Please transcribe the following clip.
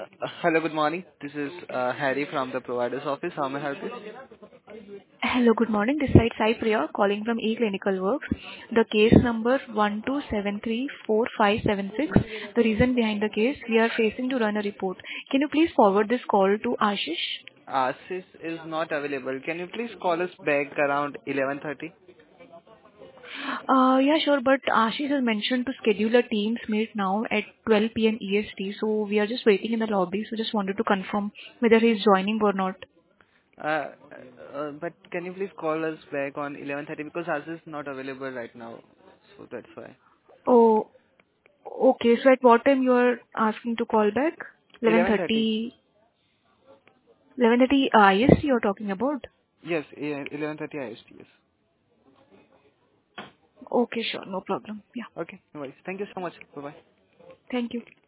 Hello, good morning. This is Harry from the provider's office. How may I help you? Hello, good morning. This side Sai Priya calling from eClinical Works. The case number 12734576. The reason behind the case, we are facing to run a report. Can you please forward this call to Ashish? Sis is not available. Can you please call us back around 11:30? Yeah, sure, but Ashish has mentioned to schedule a Teams meet now at 12 P.M. EST, so we are just waiting in the lobby. So just wanted to confirm whether he's joining or not. Uh, but can you please call us back on 11:30 because Sis is not available right now, so that's why. Oh, okay. So at what time you are asking to call back? 11:30? 11:30, 11:30 IST you're talking about? Yes, 11:30 IST. Yes. Okay, sure. No problem. Yeah. Okay, no worries. Thank you so much. Bye bye. Thank you.